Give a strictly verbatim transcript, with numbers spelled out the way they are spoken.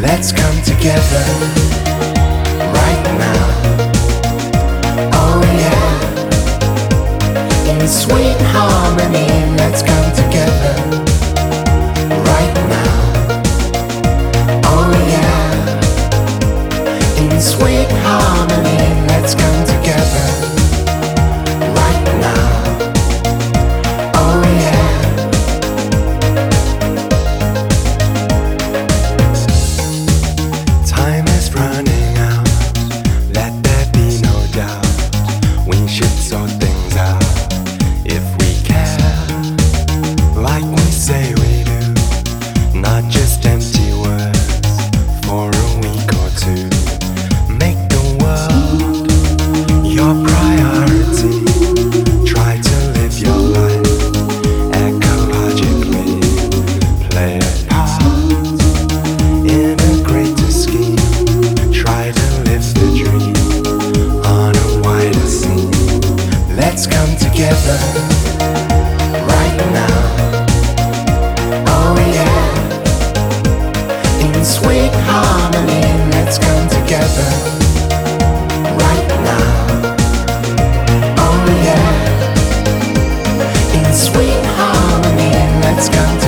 Let's come together right now. Oh yeah, in sweet harmony. Let's come together right now. Oh yeah, in sweet harmony. Let's come together right now. Oh yeah. Time is running out, let there be no doubt. We should sort things out if we care, like we say we do. Not just empty words for a week or two. Make the world your priority. Try to live your life ecologically. Play a part in a greater scheme. Try to live the dream on a wider scene. Let's come together right now. Oh yeah, in sweet harmony. Let's come together right now. Oh yeah, in sweet harmony. Let's come